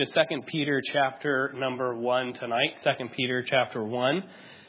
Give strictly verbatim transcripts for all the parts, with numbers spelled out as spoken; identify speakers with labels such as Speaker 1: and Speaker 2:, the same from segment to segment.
Speaker 1: Second Peter chapter number one tonight. Second Peter chapter one.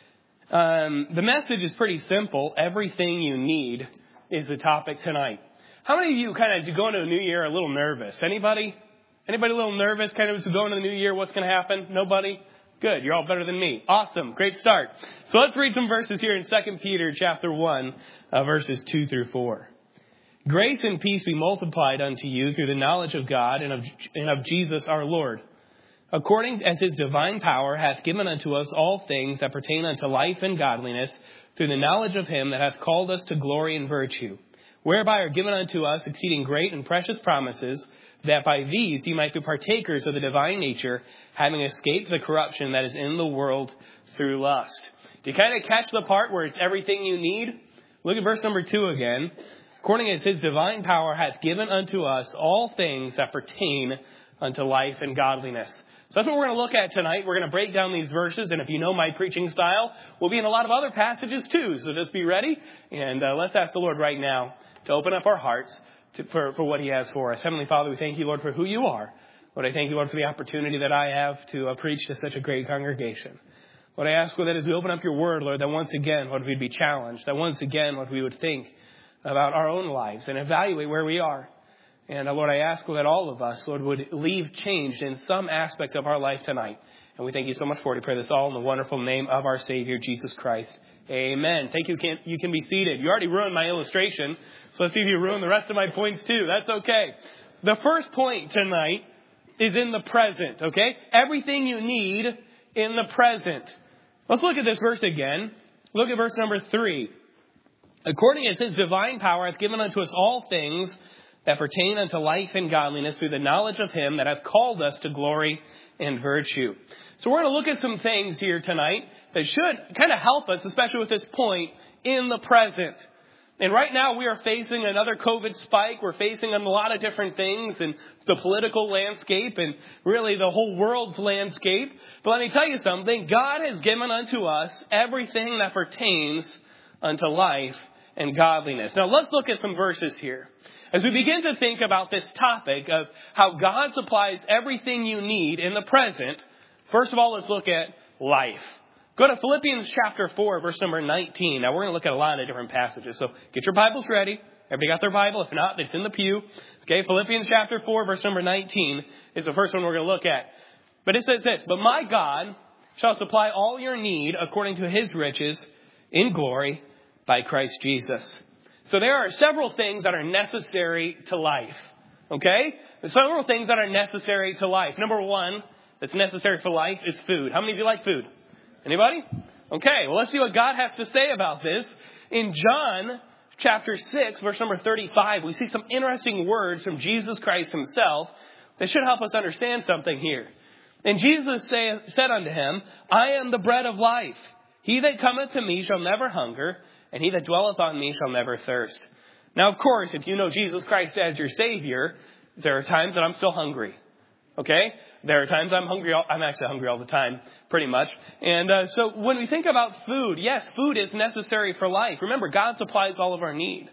Speaker 1: Um, the message is pretty simple. Everything you need is the topic tonight. How many of you kind of, as you go into a new year, are a little nervous? Anybody? Anybody a little nervous? Kind of as you go into the new year, what's going to happen? Nobody? Good. You're all better than me. Awesome. Great start. So let's read some verses here in Second Peter chapter one, uh, verses two through four. Grace and peace be multiplied unto you through the knowledge of God and of, and of Jesus our Lord, according as his divine power hath given unto us all things that pertain unto life and godliness, through the knowledge of him that hath called us to glory and virtue, whereby are given unto us exceeding great and precious promises, that by these ye might be partakers of the divine nature, having escaped the corruption that is in the world through lust. Do you kind of catch the part where it's everything you need? Look at verse number two again. According as his divine power hath given unto us all things that pertain unto life and godliness. So that's what we're going to look at tonight. We're going to break down these verses. And if you know my preaching style, we'll be in a lot of other passages too. So just be ready. And uh, let's ask the Lord right now to open up our hearts to, for, for what he has for us. Heavenly Father, we thank you, Lord, for who you are. Lord, I thank you, Lord, for the opportunity that I have to uh, preach to such a great congregation. Lord, I ask, Lord, that as we open up your word, Lord, that once again, Lord, we'd be challenged. That once again, Lord, we would think about our own lives and evaluate where we are. And uh, Lord, I ask that all of us, Lord, would leave changed in some aspect of our life tonight. And we thank you so much for it. We pray this all in the wonderful name of our Savior, Jesus Christ. Amen. Thank you. Can, you can be seated. You already ruined my illustration. So let's see if you ruin the rest of my points too. That's okay. The first point tonight is in the present. Okay. Everything you need in the present. Let's look at this verse again. Look at verse number three. According as his divine power hath given unto us all things that pertain unto life and godliness, through the knowledge of him that hath called us to glory and virtue. So we're going to look at some things here tonight that should kind of help us, especially with this point, in the present. And right now we are facing another COVID spike. We're facing a lot of different things in the political landscape and really the whole world's landscape. But let me tell you something. God has given unto us everything that pertains unto life and godliness. Now let's look at some verses here. As we begin to think about this topic of how God supplies everything you need in the present, first of all, let's look at life. Go to Philippians chapter four, verse number nineteen. Now we're going to look at a lot of different passages. So get your Bibles ready. Everybody got their Bible? If not, it's in the pew. Okay, Philippians chapter four, verse number nineteen is the first one we're going to look at. But it says this, but my God shall supply all your need according to his riches in glory by Christ Jesus. So there are several things that are necessary to life. Okay? There's several things that are necessary to life. Number one that's necessary for life is food. How many of you like food? Anybody? Okay, well, let's see what God has to say about this. In John chapter six, verse number thirty-five, we see some interesting words from Jesus Christ himself that should help us understand something here. And Jesus say, said unto him, I am the bread of life. He that cometh to me shall never hunger, and he that dwelleth on me shall never thirst. Now, of course, if you know Jesus Christ as your Savior, there are times that I'm still hungry. Okay? There are times I'm hungry. I'm actually hungry all the time, pretty much. And uh, so when we think about food, yes, food is necessary for life. Remember, God supplies all of our need.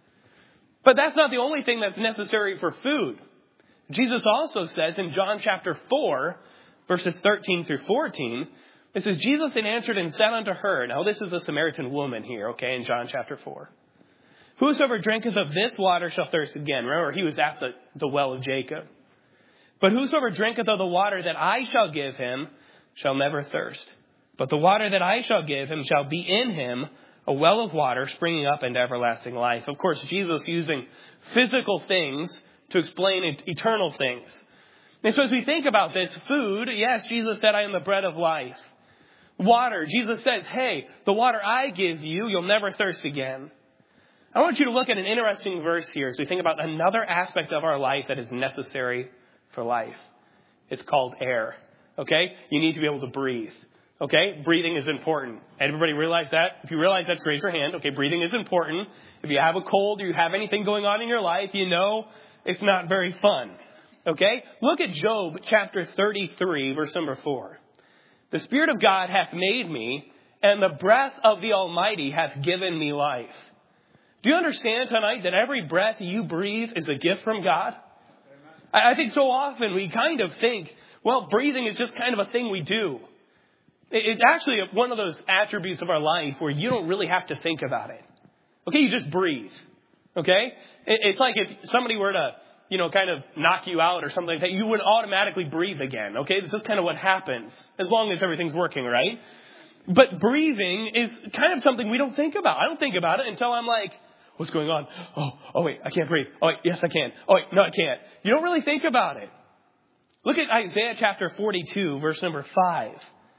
Speaker 1: But that's not the only thing that's necessary for food. Jesus also says in John chapter four, verses thirteen through fourteen, it says, Jesus had answered and said unto her, now this is the Samaritan woman here, okay, in John chapter four. Whosoever drinketh of this water shall thirst again. Remember, he was at the, the well of Jacob. But whosoever drinketh of the water that I shall give him shall never thirst. But the water that I shall give him shall be in him a well of water springing up into everlasting life. Of course, Jesus using physical things to explain eternal things. And so as we think about this, food, yes, Jesus said, I am the bread of life. Water, Jesus says, hey, the water I give you, you'll never thirst again. I want you to look at an interesting verse here as we think about another aspect of our life that is necessary for life. It's called air. Okay? You need to be able to breathe. Okay? Breathing is important. Everybody realize that? If you realize that, raise your hand. Okay, breathing is important. If you have a cold or you have anything going on in your life, you know it's not very fun. Okay? Look at Job chapter thirty-three, verse number four. The Spirit of God hath made me, and the breath of the Almighty hath given me life. Do you understand tonight that every breath you breathe is a gift from God? I think so often we kind of think Well, breathing is just kind of a thing we do. It's actually one of those attributes of our life where you don't really have to think about it. Okay, you just breathe. Okay? It's like if somebody were to, you know, kind of knock you out or something like that, you would automatically breathe again. Okay? This is kind of what happens as long as everything's working, right? But breathing is kind of something we don't think about. I don't think about it until I'm like, what's going on? Oh, oh wait, I can't breathe. Oh wait, yes I can. Oh wait, no I can't. You don't really think about it. Look at Isaiah chapter forty-two, verse number five.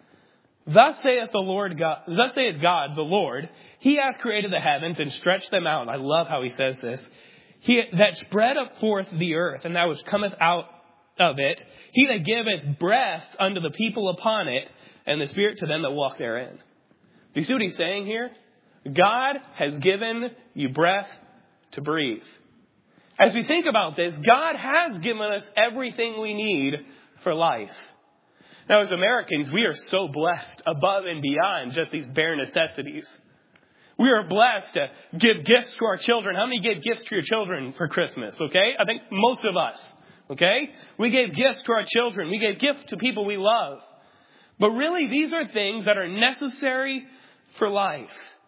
Speaker 1: Thus saith the Lord God, thus saith God, the Lord, He hath created the heavens and stretched them out. I love how He says this. He that spread up forth the earth, and that which cometh out of it. He that giveth breath unto the people upon it, and the spirit to them that walk therein. Do you see what He's saying here? God has given you breath to breathe. As we think about this, God has given us everything we need for life. Now, as Americans, we are so blessed above and beyond just these bare necessities. We are blessed to give gifts to our children. How many gave gifts to your children for Christmas? Okay? I think most of us. Okay? We gave gifts to our children. We gave gifts to people we love. But really, these are things that are necessary for life.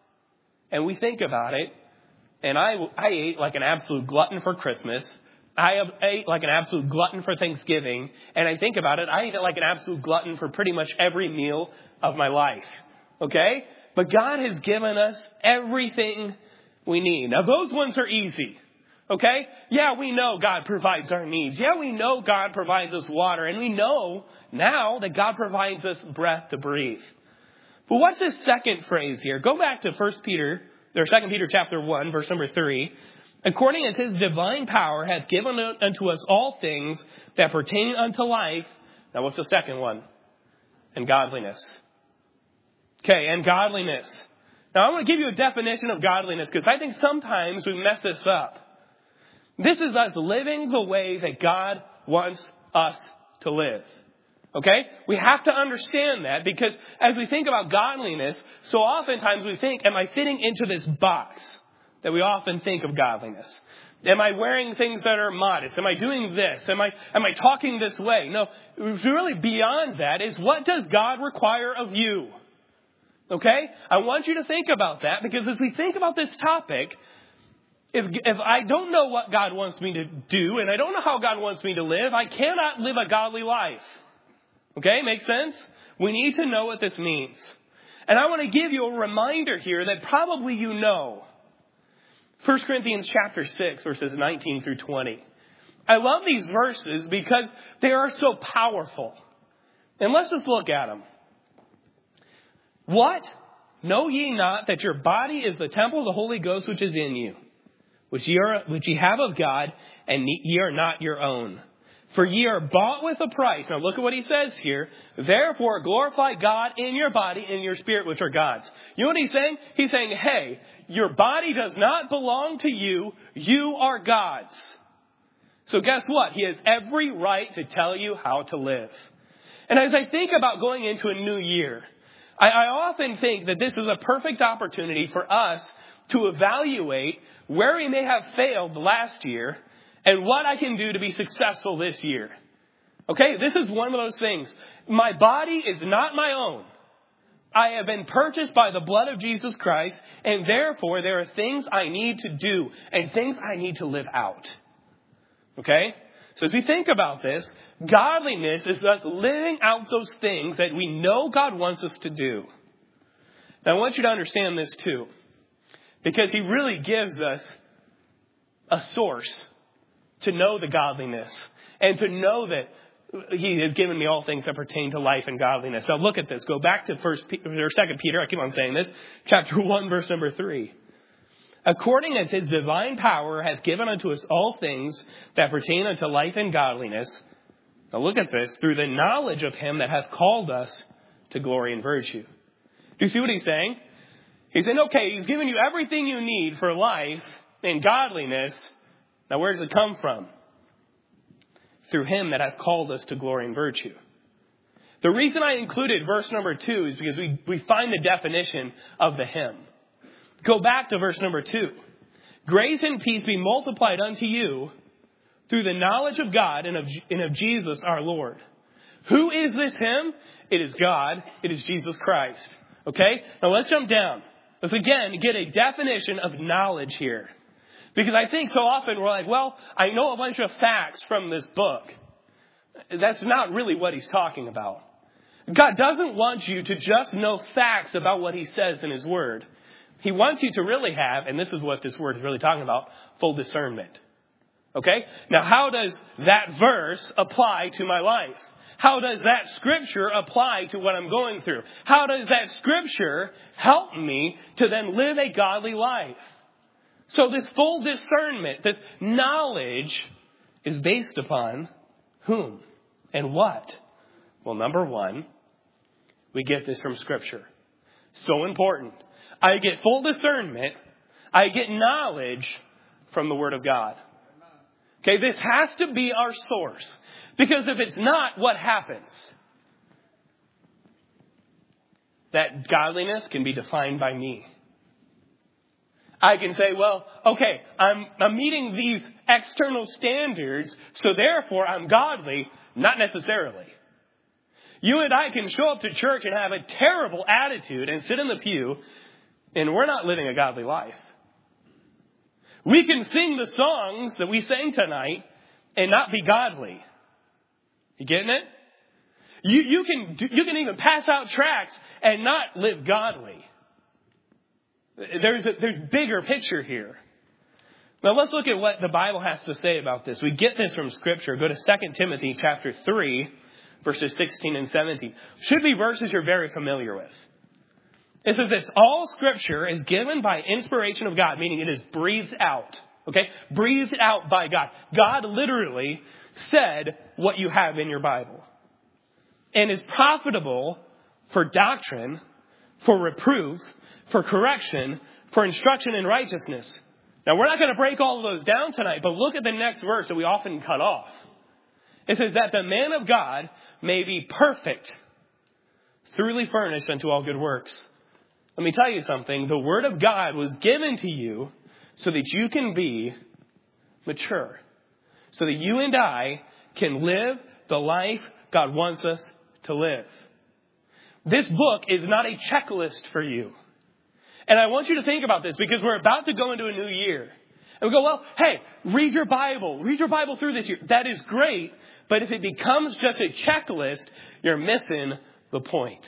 Speaker 1: And we think about it. And I, I ate like an absolute glutton for Christmas. I ate like an absolute glutton for Thanksgiving. And I think about it, I ate like an absolute glutton for pretty much every meal of my life. Okay? But God has given us everything we need. Now, those ones are easy. Okay? Yeah, we know God provides our needs. Yeah, we know God provides us water. And we know now that God provides us breath to breathe. But what's this second phrase here? Go back to First Peter, or Second Peter chapter one, verse number three. According as His divine power hath given unto us all things that pertain unto life. Now what's the second one? And godliness. Okay, and godliness. Now I want to give you a definition of godliness because I think sometimes we mess this up. This is us living the way that God wants us to live. Okay? We have to understand that because as we think about godliness, so oftentimes we think, am I fitting into this box that we often think of godliness? Am I wearing things that are modest? Am I doing this? Am I, am I talking this way? No, really beyond that is what does God require of you? Okay? I want you to think about that because as we think about this topic, if, if I don't know what God wants me to do and I don't know how God wants me to live, I cannot live a godly life. Okay, makes sense? We need to know what this means. And I want to give you a reminder here that probably you know. First Corinthians chapter six, verses nineteen through twenty. I love these verses because they are so powerful. And let's just look at them. What? Know ye not that your body is the temple of the Holy Ghost which is in you, which ye, are, which ye have of God, and ye are not your own? For ye are bought with a price. Now look at what he says here. Therefore glorify God in your body and your spirit, which are God's. You know what he's saying? He's saying, hey, your body does not belong to you. You are God's. So guess what? He has every right to tell you how to live. And as I think about going into a new year, I, I often think that this is a perfect opportunity for us to evaluate where we may have failed last year and what I can do to be successful this year. Okay, this is one of those things. My body is not my own. I have been purchased by the blood of Jesus Christ, and therefore there are things I need to do and things I need to live out. Okay? So as we think about this, godliness is us living out those things that we know God wants us to do. Now I want you to understand this too, because He really gives us a source to know the godliness and to know that He has given me all things that pertain to life and godliness. Now look at this. Go back to First or Second Peter. I keep on saying this. Chapter one, verse number three. According as His divine power hath given unto us all things that pertain unto life and godliness. Now look at this. Through the knowledge of Him that hath called us to glory and virtue. Do you see what he's saying? He's saying, okay, He's given you everything you need for life and godliness. Now, where does it come from? Through Him that hath called us to glory and virtue. The reason I included verse number two is because we, we find the definition of the hymn. Go back to verse number two. Grace and peace be multiplied unto you through the knowledge of God and of, and of Jesus our Lord. Who is this him? It is God. It is Jesus Christ. Okay? Now let's jump down. Let's again get a definition of knowledge here. Because I think so often we're like, well, I know a bunch of facts from this book. That's not really what he's talking about. God doesn't want you to just know facts about what he says in his word. He wants you to really have, and this is what this word is really talking about, full discernment. Okay? Now, how does that verse apply to my life? How does that scripture apply to what I'm going through? How does that scripture help me to then live a godly life? So this full discernment, this knowledge is based upon whom and what? Well, number one, we get this from scripture. So important. I get full discernment. I get knowledge from the word of God. Okay, this has to be our source. Because if it's not, what happens? That godliness can be defined by me. I can say, well, okay, I'm, I'm meeting these external standards, so therefore I'm godly. Not necessarily. You and I can show up to church and have a terrible attitude and sit in the pew, and we're not living a godly life. We can sing the songs that we sang tonight and not be godly. You getting it? You, you can, you can even pass out tracts and not live godly. There's a, there's bigger picture here. Now let's look at what the Bible has to say about this. We get this from scripture. Go to Second Timothy chapter three, verses sixteen and seventeen. Should be verses you're very familiar with. It says this: all scripture is given by inspiration of God, meaning it is breathed out. Okay? Breathed out by God. God literally said what you have in your Bible. And is profitable for doctrine, for reproof, for correction, for instruction in righteousness. Now, we're not going to break all of those down tonight, but look at the next verse that we often cut off. It says that the man of God may be perfect, thoroughly furnished unto all good works. Let me tell you something. The word of God was given to you so that you can be mature. So that you and I can live the life God wants us to live. This book is not a checklist for you. And I want you to think about this because we're about to go into a new year. And we go, well, hey, read your Bible. Read your Bible through this year. That is great. But if it becomes just a checklist, you're missing the point.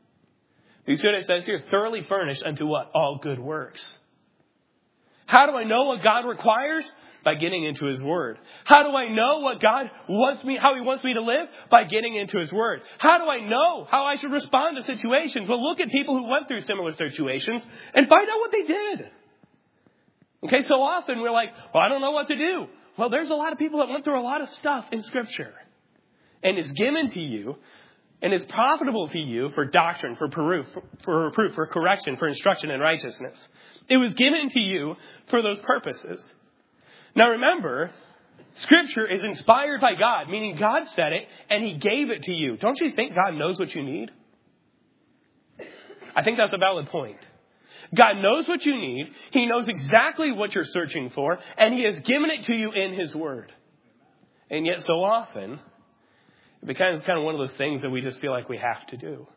Speaker 1: You see what it says here? Thoroughly furnished unto what? All good works. How do I know what God requires? By getting into his word. How do I know what God wants me, how he wants me to live? By getting into his word. How do I know how I should respond to situations? Well, look at people who went through similar situations and find out what they did. Okay, so often we're like, well, I don't know what to do. Well, there's a lot of people that went through a lot of stuff in scripture. And it's given to you and is profitable to you for doctrine, for proof, for reproof, for correction, for instruction in righteousness. It was given to you for those purposes. Now remember, scripture is inspired by God, meaning God said it and he gave it to you. Don't you think God knows what you need? I think that's a valid point. God knows what you need. He knows exactly what you're searching for, and he has given it to you in his word. And yet so often, it becomes kind of one of those things that we just feel like we have to do.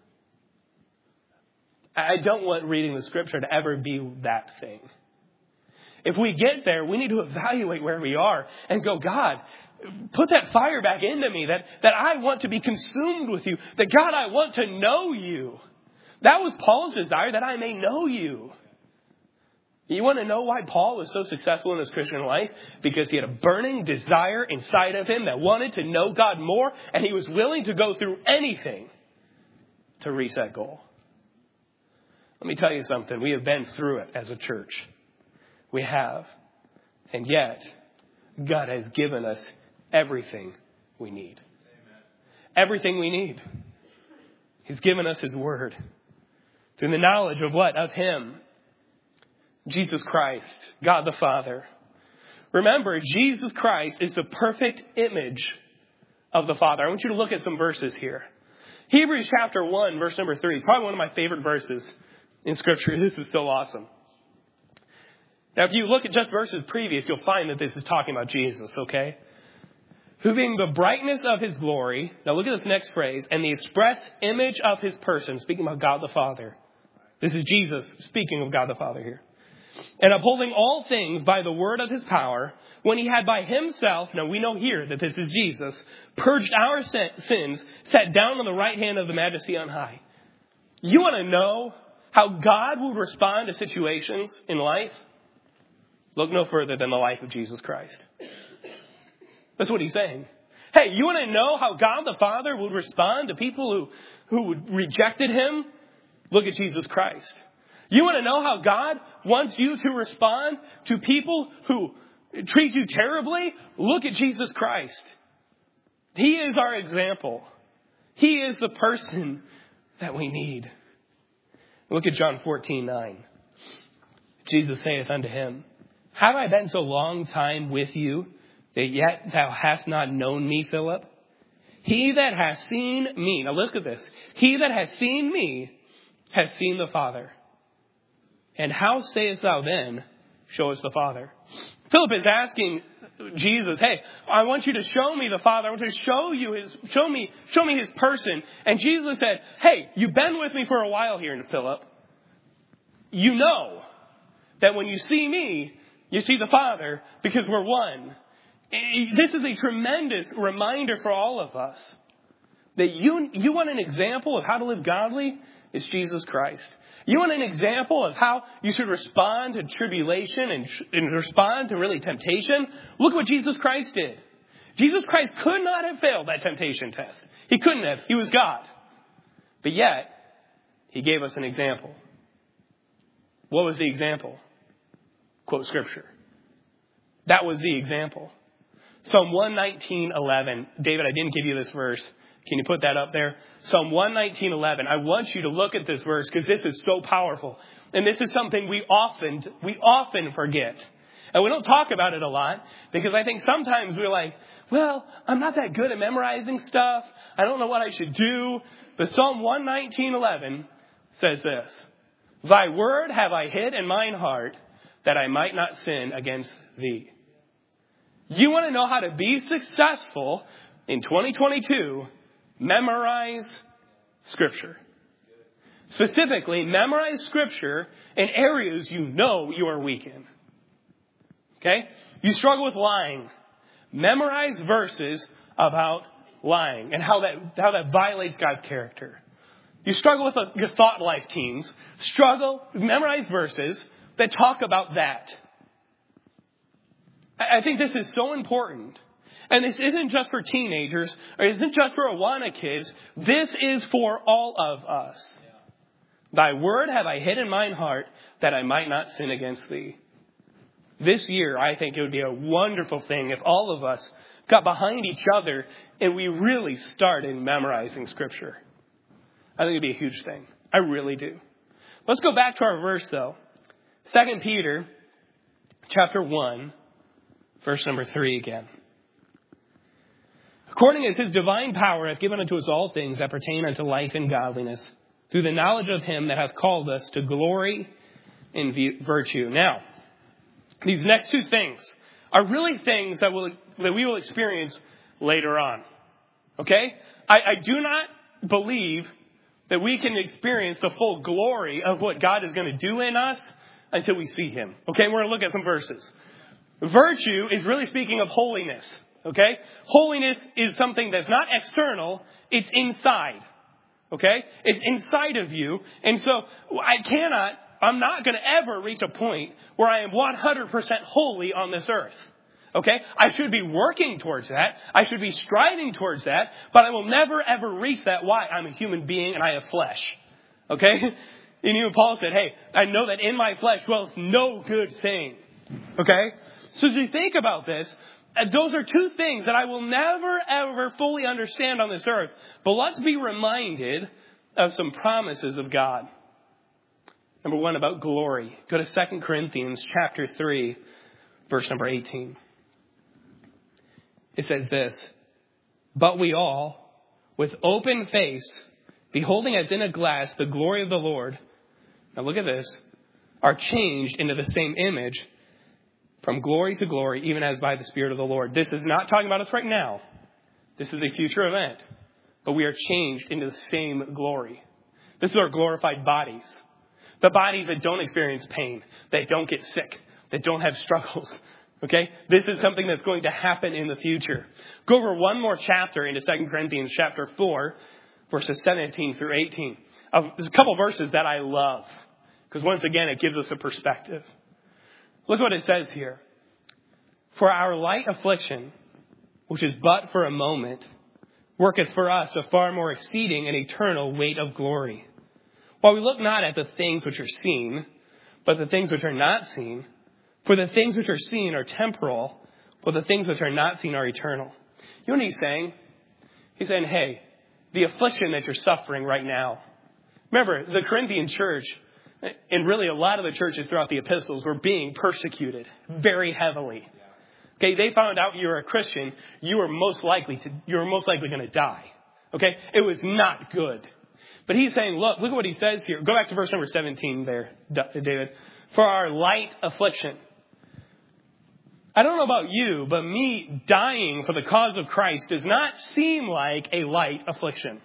Speaker 1: I don't want reading the scripture to ever be that thing. If we get there, we need to evaluate where we are and go, God, put that fire back into me, that, that I want to be consumed with you, that God, I want to know you. That was Paul's desire, that I may know you. You want to know why Paul was so successful in his Christian life? Because he had a burning desire inside of him that wanted to know God more, and he was willing to go through anything to reach that goal. Let me tell you something. We have been through it as a church. We have. And yet, God has given us everything we need. Amen. Everything we need. He's given us his word. Through the knowledge of what? Of him. Jesus Christ. God the Father. Remember, Jesus Christ is the perfect image of the Father. I want you to look at some verses here. Hebrews chapter one, verse number three is probably one of my favorite verses in Scripture. This is so awesome. Now, if you look at just verses previous, you'll find that this is talking about Jesus, okay? who being the brightness of his glory, now look at this next phrase, and the express image of his person, speaking about God the Father. This is Jesus speaking of God the Father here. And upholding all things by the word of his power, when he had by himself, now we know here that this is Jesus, purged our sins, sat down on the right hand of the majesty on high. You want to know how God will respond to situations in life? Look no further than the life of Jesus Christ. That's what he's saying. Hey, you want to know how God the Father will respond to people who, who rejected him? Look at Jesus Christ. You want to know how God wants you to respond to people who treat you terribly? Look at Jesus Christ. He is our example. He is the person that we need. Look at John fourteen nine. Jesus saith unto him, have I been so long time with you, that yet thou hast not known me, Philip? He that hath seen me, now look at this. He that hath seen me has seen the Father. And how sayest thou then, show us the Father? Philip is asking Jesus, hey, I want you to show me the Father. I want you to show you his, show me, show me his person. And Jesus said, hey, you've been with me for a while here, Philip. You know that when you see me, you see the Father because we're one. This is a tremendous reminder for all of us that you, you want an example of how to live godly? It's Jesus Christ. You want an example of how you should respond to tribulation and, and respond to really temptation? Look what Jesus Christ did. Jesus Christ could not have failed that temptation test. He couldn't have. He was God. But yet, he gave us an example. What was the example? Quote Scripture. That was the example. Psalm one nineteen eleven. David, I didn't give you this verse. Can you put that up there? Psalm one nineteen eleven. I want you to look at this verse because this is so powerful. And this is something we often, we often forget. And we don't talk about it a lot because I think sometimes we're like, well, I'm not that good at memorizing stuff. I don't know what I should do. But Psalm one nineteen eleven says this. Thy word have I hid in mine heart that I might not sin against thee. You want to know how to be successful in twenty twenty-two? Memorize Scripture. Specifically, memorize Scripture in areas you know you are weak in. Okay? You struggle with lying. Memorize verses about lying and how that, how that violates God's character. You struggle with a, your thought life, teens. Struggle, memorize verses that talk about that. I, I think this is so important. And this isn't just for teenagers, or it isn't just for Awana kids. This is for all of us. Yeah. Thy word have I hid in mine heart, that I might not sin against thee. This year, I think it would be a wonderful thing if all of us got behind each other and we really started memorizing Scripture. I think it'd be a huge thing. I really do. Let's go back to our verse, though. Second Peter, chapter one, verse number three again. According as his divine power hath given unto us all things that pertain unto life and godliness, through the knowledge of him that hath called us to glory and virtue. Now, these next two things are really things that will that we will experience later on. Okay? I, I do not believe that we can experience the full glory of what God is going to do in us until we see him. Okay? We're going to look at some verses. Virtue is really speaking of holiness. Okay? Holiness is something that's not external, it's inside. Okay? It's inside of you. And so I cannot, I'm not going to ever reach a point where I am one hundred percent holy on this earth. Okay? I should be working towards that. I should be striving towards that. But I will never ever reach that. Why? I'm a human being and I have flesh. Okay? And even Paul said, hey, I know that in my flesh dwells no good thing. Okay? So as you think about this, those are two things that I will never, ever fully understand on this earth. But let's be reminded of some promises of God. Number one, about glory. Go to Second Corinthians chapter three, verse number eighteen. It says this, but we all, with open face, beholding as in a glass the glory of the Lord. Now look at this. Are changed into the same image from glory to glory, even as by the Spirit of the Lord. This is not talking about us right now. This is a future event. But we are changed into the same glory. This is our glorified bodies. The bodies that don't experience pain, that don't get sick, that don't have struggles. Okay? This is something that's going to happen in the future. Go over one more chapter into Second Corinthians chapter four, verses seventeen through eighteen. Uh, there's a couple verses that I love. Because once again, it gives us a perspective. Look what it says here. For our light affliction, which is but for a moment, worketh for us a far more exceeding and eternal weight of glory. While we look not at the things which are seen, but the things which are not seen. For the things which are seen are temporal, but the things which are not seen are eternal. You know what he's saying? He's saying, hey, the affliction that you're suffering right now. Remember, the Corinthian church, and really a lot of the churches throughout the epistles, were being persecuted very heavily. Okay, they found out you were a Christian, you were most likely to, you were most likely going to die. Okay, it was not good. But he's saying, look, look at what he says here. Go back to verse number seventeen there, David. For our light affliction. I don't know about you, but me dying for the cause of Christ does not seem like a light affliction.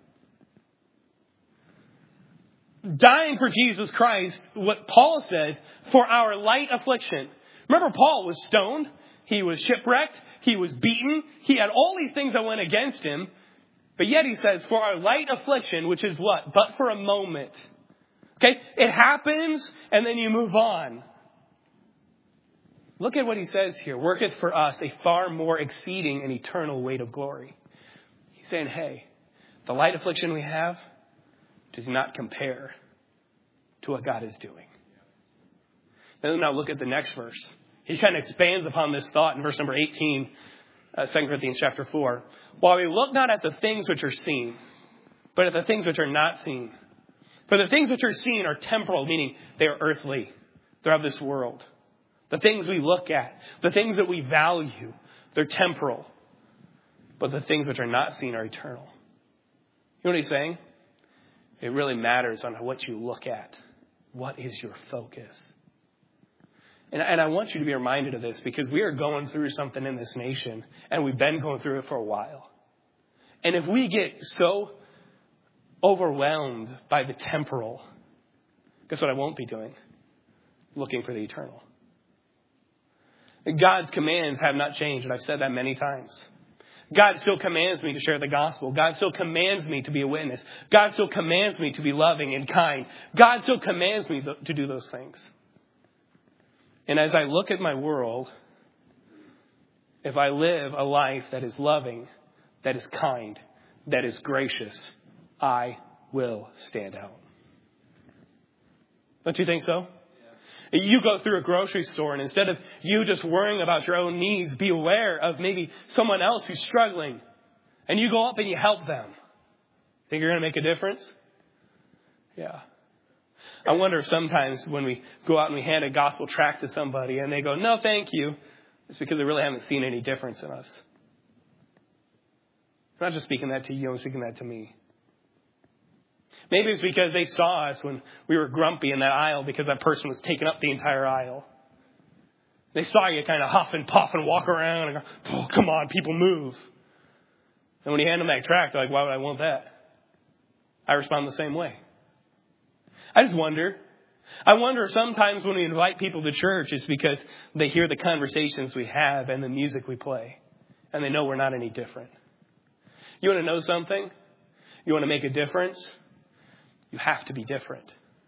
Speaker 1: Dying for Jesus Christ, what Paul says, for our light affliction. Remember, Paul was stoned. He was shipwrecked. He was beaten. He had all these things that went against him. But yet he says, for our light affliction, which is what? But for a moment. Okay? It happens, and then you move on. Look at what he says here. Worketh for us a far more exceeding and eternal weight of glory. He's saying, hey, the light affliction we have does not compare to what God is doing. Then now look at the next verse. He kind of expands upon this thought in verse number eighteen, uh, Second Corinthians chapter four. While we look not at the things which are seen, but at the things which are not seen. For the things which are seen are temporal, meaning they are earthly. They're of this world. The things we look at, the things that we value, they're temporal. But the things which are not seen are eternal. You know what he's saying? It really matters on what you look at. What is your focus? And, and I want you to be reminded of this because we are going through something in this nation and we've been going through it for a while. And if we get so overwhelmed by the temporal, guess what I won't be doing? Looking for the eternal. God's commands have not changed, and I've said that many times. God still commands me to share the gospel. God still commands me to be a witness. God still commands me to be loving and kind. God still commands me to do those things. And as I look at my world, if I live a life that is loving, that is kind, that is gracious, I will stand out. Don't you think so? You go through a grocery store and instead of you just worrying about your own needs, be aware of maybe someone else who's struggling. And you go up and you help them. Think you're going to make a difference? Yeah. I wonder if sometimes when we go out and we hand a gospel tract to somebody and they go, no, thank you. It's because they really haven't seen any difference in us. I'm not just speaking that to you, I'm speaking that to me. Maybe it's because they saw us when we were grumpy in that aisle because that person was taking up the entire aisle. They saw you kind of huff and puff and walk around and go, oh, come on, people move. And when you hand them that tract, they're like, why would I want that? I respond the same way. I just wonder. I wonder sometimes when we invite people to church, it's because they hear the conversations we have and the music we play. And they know we're not any different. You want to know something? You want to make a difference? You have to be different.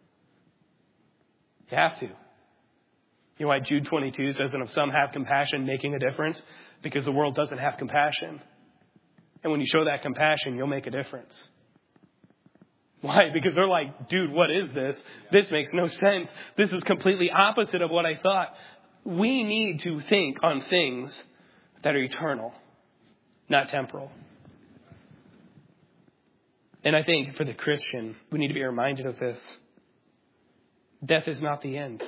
Speaker 1: You have to. You know why Jude twenty-two says, and if some have compassion, making a difference? Because the world doesn't have compassion. And when you show that compassion, you'll make a difference. Why? Because they're like, dude, what is this? This makes no sense. This is completely opposite of what I thought. We need to think on things that are eternal, not temporal. And I think for the Christian, we need to be reminded of this. Death is not the end.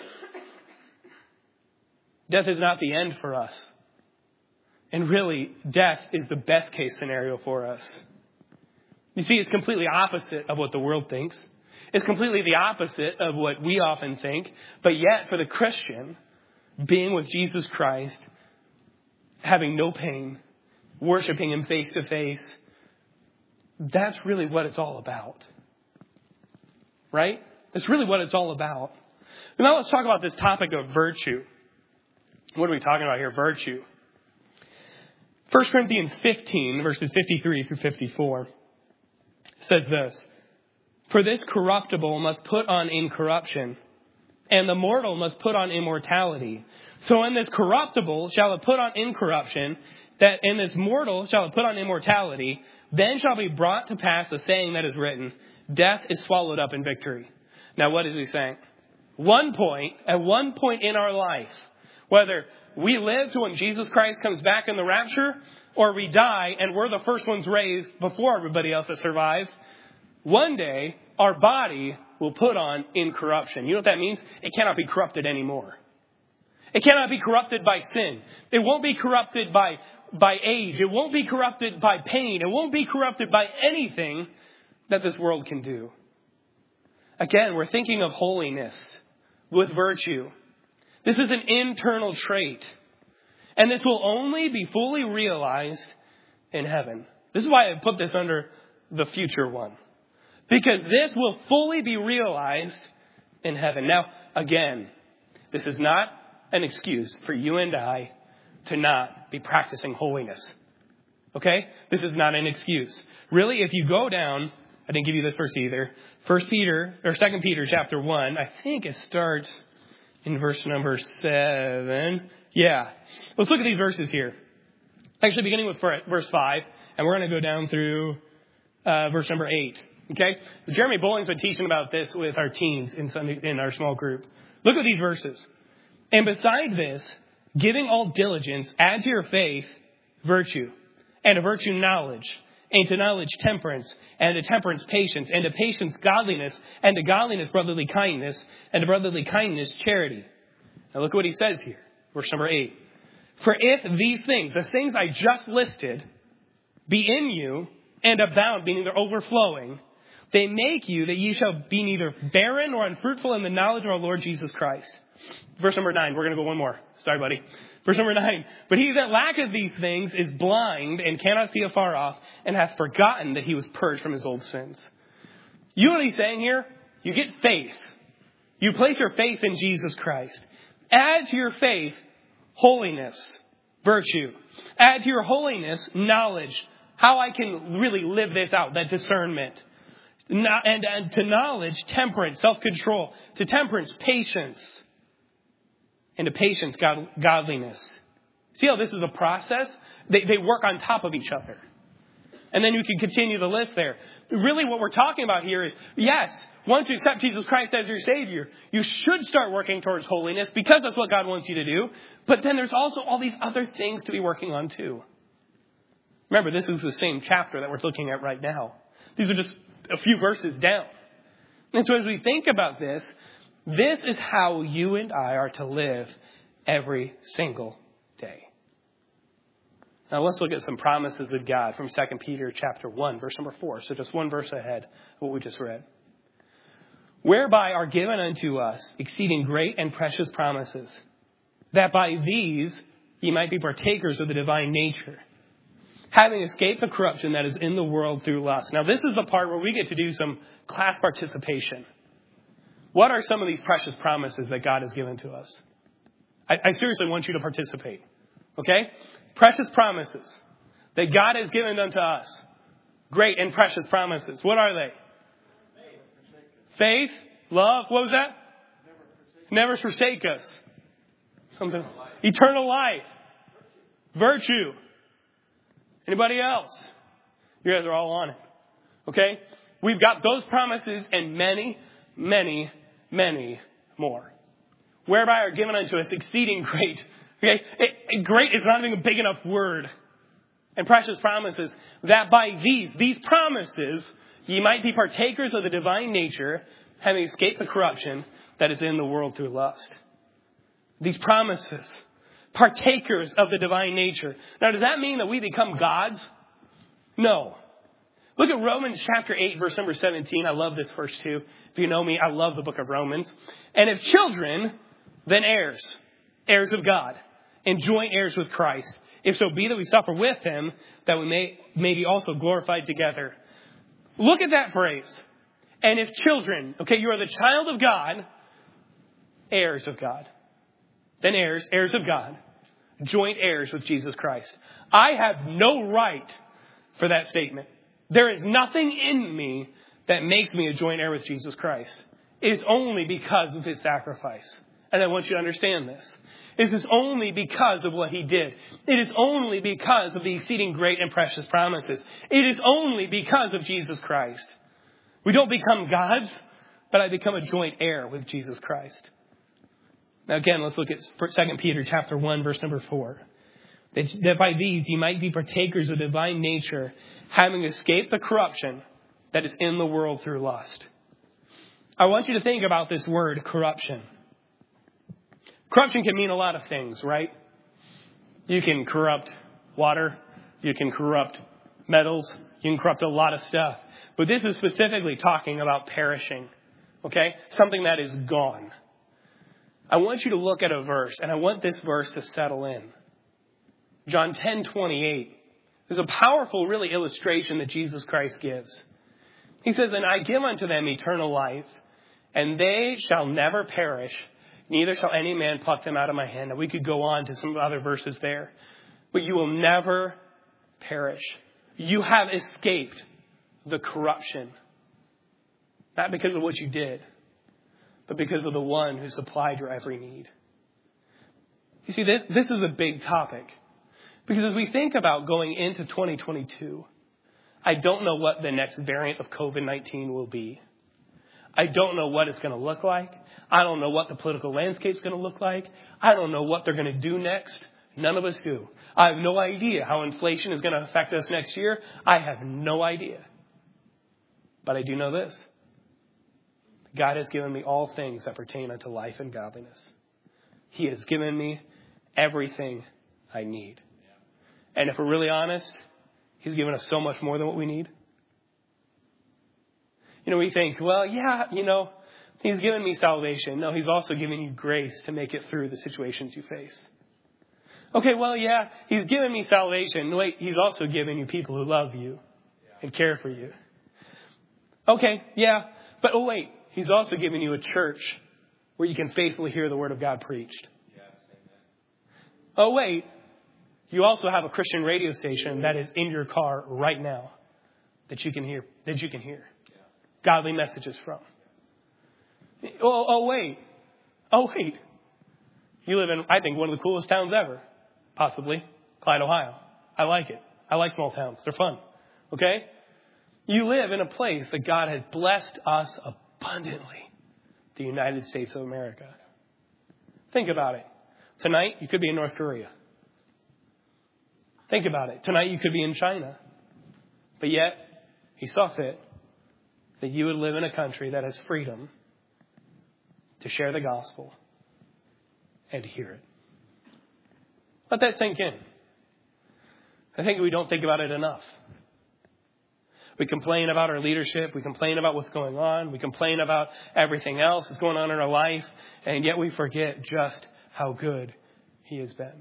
Speaker 1: Death is not the end for us. And really, death is the best case scenario for us. You see, it's completely opposite of what the world thinks. It's completely the opposite of what we often think. But yet, for the Christian, being with Jesus Christ, having no pain, worshiping Him face to face. That's really what it's all about. Right? That's really what it's all about. Now let's talk about this topic of virtue. What are we talking about here? Virtue. First Corinthians fifteen, verses fifty-three through fifty-four, says this. For this corruptible must put on incorruption, and the mortal must put on immortality. So in this corruptible shall it put on incorruption, that in this mortal shall it put on immortality. Then shall be brought to pass the saying that is written, death is swallowed up in victory. Now what is he saying? One point, at one point in our life, whether we live to when Jesus Christ comes back in the rapture, or we die and we're the first ones raised before everybody else that survives, one day our body will put on incorruption. You know what that means? It cannot be corrupted anymore. It cannot be corrupted by sin. It won't be corrupted by, by age. It won't be corrupted by pain. It won't be corrupted by anything that this world can do. Again, we're thinking of holiness with virtue. This is an internal trait. And this will only be fully realized in heaven. This is why I put this under the future one. Because this will fully be realized in heaven. Now, again, this is not an excuse for you and I to not be practicing holiness. Okay? This is not an excuse. Really, if you go down, I didn't give you this verse either. First Peter, or Second Peter chapter one, I think it starts in verse number seven. Yeah. Let's look at these verses here. Actually, beginning with verse five, and we're going to go down through uh, verse number eight. Okay? Jeremy Bowling's been teaching about this with our teens in Sunday, in our small group. Look at these verses. And beside this, giving all diligence, add to your faith virtue, and to virtue knowledge, and to knowledge temperance, and to temperance patience, and to patience godliness, and to godliness brotherly kindness, and to brotherly kindness charity. Now look what he says here. Verse number eight. For if these things, the things I just listed, be in you and abound, meaning they're overflowing, they make you that ye shall be neither barren nor unfruitful in the knowledge of our Lord Jesus Christ. Verse number nine. We're going to go one more. Sorry, buddy. Verse number nine. But he that lacketh these things is blind and cannot see afar off, and hath forgotten that he was purged from his old sins. You know what he's saying here? You get faith. You place your faith in Jesus Christ. Add to your faith holiness, virtue. Add to your holiness knowledge. How I can really live this out, that discernment. And, and to knowledge, temperance, self-control. To temperance, patience. And to patience, God, godliness. See how this is a process? They, they work on top of each other. And then you can continue the list there. Really what we're talking about here is, yes, once you accept Jesus Christ as your Savior, you should start working towards holiness because that's what God wants you to do. But then there's also all these other things to be working on too. Remember, this is the same chapter that we're looking at right now. These are just a few verses down. And so as we think about this, this is how you and I are to live every single day. Now let's look at some promises of God from Second Peter chapter one, verse number four. So just one verse ahead of what we just read. Whereby are given unto us exceeding great and precious promises, that by these ye might be partakers of the divine nature, having escaped the corruption that is in the world through lust. Now this is the part where we get to do some class participation. What are some of these precious promises that God has given to us? I, I seriously want you to participate. Okay? Precious promises that God has given unto us. Great and precious promises. What are they? Faith, love, what was that? Never forsake, Never forsake us. Something. Eternal life. Eternal life. Virtue. Virtue. Anybody else? You guys are all on it. Okay? We've got those promises and many, many, many more. Whereby are given unto us exceeding great. Okay? It, it, great is not even a big enough word. And precious promises, that by these, these promises, ye might be partakers of the divine nature, having escaped the corruption that is in the world through lust. These promises, partakers of the divine nature. Now, does that mean that we become gods? No. Look at Romans chapter eight, verse number seventeen. I love this verse too. If you know me, I love the book of Romans. And if children, then heirs, heirs of God, and joint heirs with Christ, If so be that we suffer with him, that we may, may be also glorified together. Look at that phrase. And if children, okay, you are the child of God, heirs of God. Then heirs, heirs of God, joint heirs with Jesus Christ. I have no right for that statement. There is nothing in me that makes me a joint heir with Jesus Christ. It is only because of his sacrifice. And I want you to understand this. It is only because of what he did. It is only because of the exceeding great and precious promises. It is only because of Jesus Christ. We don't become gods, but I become a joint heir with Jesus Christ. Now again, let's look at Second Peter chapter one, verse number four. That by these you might be partakers of divine nature, having escaped the corruption that is in the world through lust. I want you to think about this word, corruption. Corruption can mean a lot of things, right? You can corrupt water. You can corrupt metals. You can corrupt a lot of stuff. But this is specifically talking about perishing, okay? Something that is gone. I want you to look at a verse, and I want this verse to settle in. John ten twenty-eight. There's a powerful, really, illustration that Jesus Christ gives. He says, and I give unto them eternal life, and they shall never perish, neither shall any man pluck them out of my hand. And we could go on to some other verses there. But you will never perish. You have escaped the corruption. Not because of what you did, but because of the one who supplied your every need. You see, this, this is a big topic. Because as we think about going into twenty twenty-two, I don't know what the next variant of covid nineteen will be. I don't know what it's going to look like. I don't know what the political landscape is going to look like. I don't know what they're going to do next. None of us do. I have no idea how inflation is going to affect us next year. I have no idea. But I do know this. God has given me all things that pertain unto life and godliness. He has given me everything I need. And if we're really honest, he's given us so much more than what we need. You know, we think, well, yeah, you know, he's given me salvation. No, he's also given you grace to make it through the situations you face. Okay, well, yeah, he's given me salvation. Wait, he's also given you people who love you and care for you. Okay, yeah, but oh wait, he's also given you a church where you can faithfully hear the word of God preached. Oh wait, you also have a Christian radio station that is in your car right now that you can hear, that you can hear godly messages from. Oh, oh wait, oh wait, you live in, I think, one of the coolest towns ever, possibly Clyde, Ohio. I like it. I like small towns. They're fun. Okay? You live in a place that God has blessed us abundantly, the United States of America. Think about it. Tonight, you could be in North Korea. Think about it. Tonight, you could be in China. But yet, he saw fit that you would live in a country that has freedom to share the gospel and to hear it. Let that sink in. I think we don't think about it enough. We complain about our leadership. We complain about what's going on. We complain about everything else that's going on in our life. And yet we forget just how good he has been.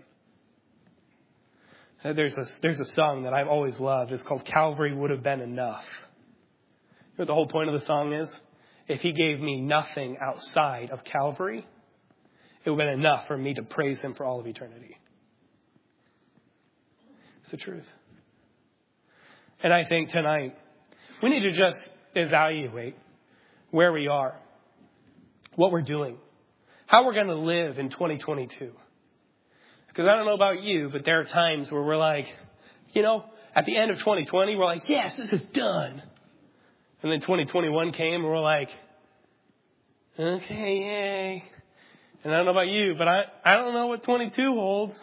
Speaker 1: There's a, there's a song that I've always loved. It's called Calvary Would Have Been Enough. You know what the whole point of the song is? If he gave me nothing outside of Calvary, it would have been enough for me to praise him for all of eternity. It's the truth. And I think tonight, we need to just evaluate where we are, what we're doing, how we're going to live in twenty twenty-two. Because I don't know about you, but there are times where we're like, you know, at the end of twenty twenty, we're like, yes, this is done. And then twenty twenty-one came and we're like, okay, yay. And I don't know about you, but I, I don't know what twenty-two holds.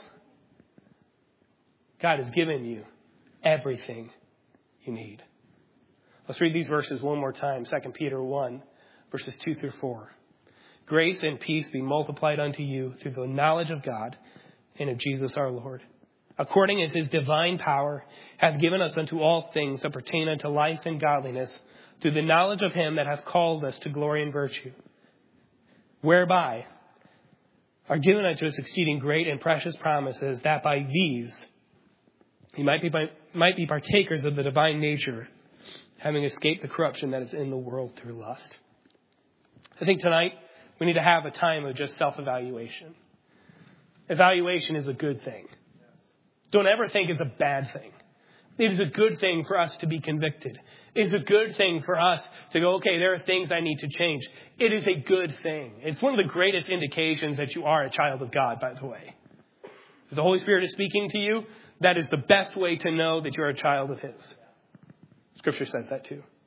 Speaker 1: God has given you everything you need. Let's read these verses one more time. Second Peter one, verses two through four. Grace and peace be multiplied unto you through the knowledge of God and of Jesus our Lord, according as his divine power hath given us unto all things that pertain unto life and godliness, through the knowledge of him that hath called us to glory and virtue, whereby are given unto us exceeding great and precious promises, that by these He might be, might be partakers of the divine nature, having escaped the corruption that is in the world through lust. I think tonight we need to have a time of just self-evaluation. Evaluation is a good thing. Don't ever think it's a bad thing. It is a good thing for us to be convicted. It is a good thing for us to go, okay, there are things I need to change. It is a good thing. It's one of the greatest indications that you are a child of God, by the way. If the Holy Spirit is speaking to you, that is the best way to know that you're a child of His. Scripture says that too.